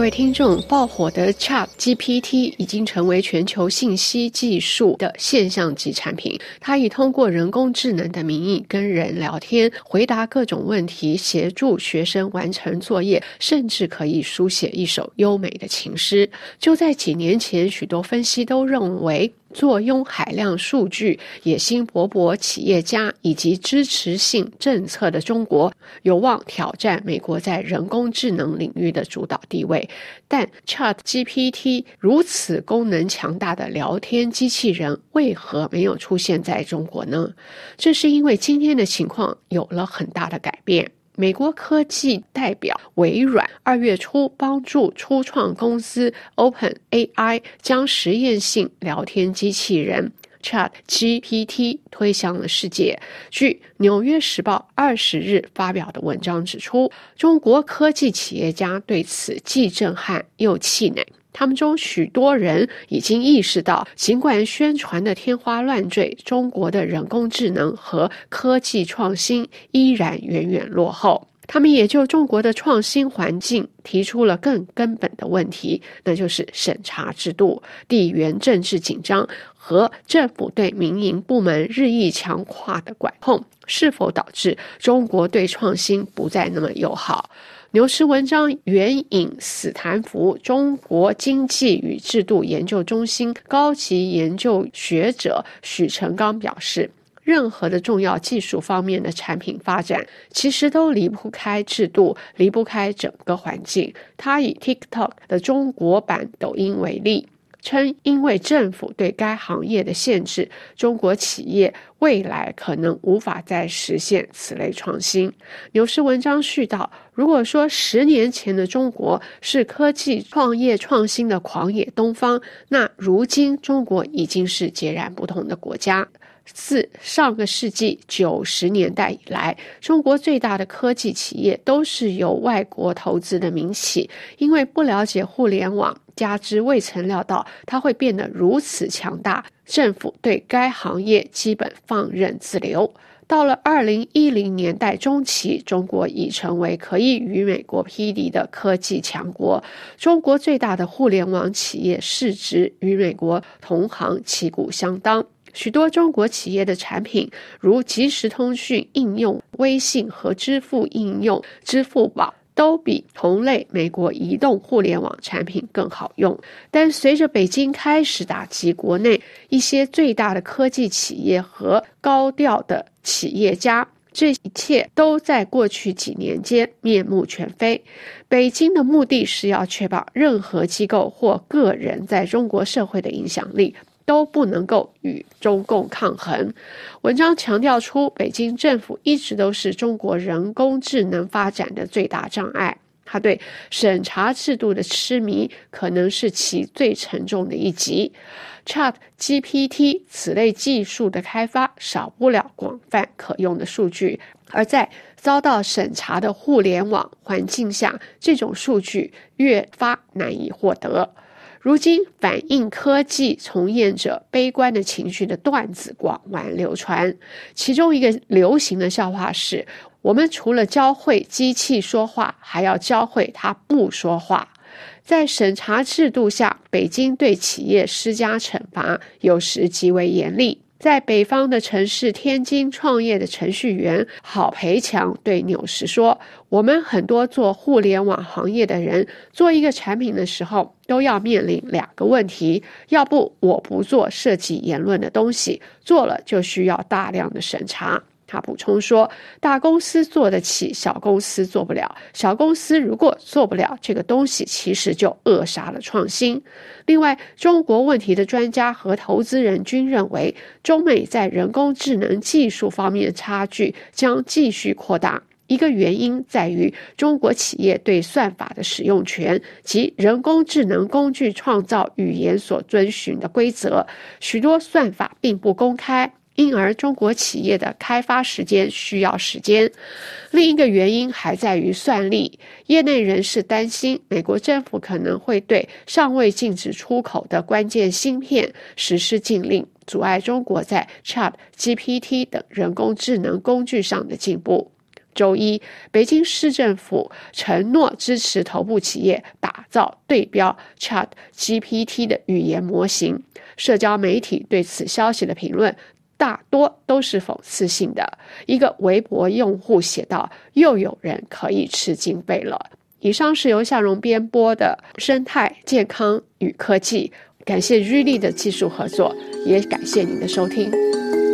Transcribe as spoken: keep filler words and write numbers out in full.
位听众，爆火的 Chat G P T 已经成为全球信息技术的现象级产品。它以通过人工智能的名义跟人聊天，回答各种问题，协助学生完成作业，甚至可以书写一首优美的情诗。就在几年前，许多分析都认为坐拥海量数据、野心勃勃企业家以及支持性政策的中国，有望挑战美国在人工智能领域的主导地位。但 Chat G P T 如此功能强大的聊天机器人，为何没有出现在中国呢？这是因为今天的情况有了很大的改变。美国科技代表微软二月初帮助初创公司 OpenAI 将实验性聊天机器人 Chat G P T 推向了世界。据《纽约时报》二十日发表的文章指出，中国科技企业家对此既震撼又气馁。他们中许多人已经意识到，尽管宣传的天花乱坠，中国的人工智能和科技创新依然远远落后。他们也就中国的创新环境提出了更根本的问题，那就是审查制度、地缘政治紧张和政府对民营部门日益强化的管控，是否导致中国对创新不再那么友好。牛市文章援引斯坦福中国经济与制度研究中心高级研究学者许成刚表示，任何的重要技术方面的产品发展，其实都离不开制度，离不开整个环境。他以 TikTok 的中国版抖音为例，称因为政府对该行业的限制，中国企业未来可能无法再实现此类创新。牛市文章续道，如果说十年前的中国是科技创业创新的狂野东方，那如今中国已经是截然不同的国家。自上个世纪九十年代以来，中国最大的科技企业都是由外国投资的民企，因为不了解互联网，加之未曾料到它会变得如此强大，政府对该行业基本放任自流。到了二零一零年代中期，中国已成为可以与美国匹敌的科技强国。中国最大的互联网企业市值与美国同行旗鼓相当。许多中国企业的产品，如即时通讯应用微信和支付应用支付宝，都比同类美国移动互联网产品更好用。但随着北京开始打击国内一些最大的科技企业和高调的企业家，这一切都在过去几年间面目全非。北京的目的是要确保任何机构或个人在中国社会的影响力都不能够与中共抗衡。文章强调出，北京政府一直都是中国人工智能发展的最大障碍。他对审查制度的痴迷可能是其最沉重的一击。Chat G P T 此类技术的开发少不了广泛可用的数据，而在遭到审查的互联网环境下，这种数据越发难以获得。如今反映科技从业者悲观的情绪的段子广为流传，其中一个流行的笑话是，我们除了教会机器说话，还要教会它不说话。在审查制度下，北京对企业施加惩罚，有时极为严厉。在北方的城市天津创业的程序员郝培强对纽时说，我们很多做互联网行业的人做一个产品的时候都要面临两个问题，要不我不做涉及言论的东西，做了就需要大量的审查。他补充说，大公司做得起，小公司做不了，小公司如果做不了这个东西，其实就扼杀了创新。另外，中国问题的专家和投资人均认为，中美在人工智能技术方面的差距将继续扩大。一个原因在于中国企业对算法的使用权及人工智能工具创造语言所遵循的规则，许多算法并不公开，因而中国企业的开发时间需要时间。另一个原因还在于算力，业内人士担心美国政府可能会对尚未禁止出口的关键芯片实施禁令，阻碍中国在 Chat G P T 等人工智能工具上的进步。 周一，北京市政府承诺支持头部企业打造对标 Chat G P T 的语言模型。社交媒体对此消息的评论大多都是讽刺性的。一个微博用户写道：“又有人可以吃经费了。”以上是由夏蓉编播的生态健康与科技，感谢 Really 的技术合作，也感谢您的收听。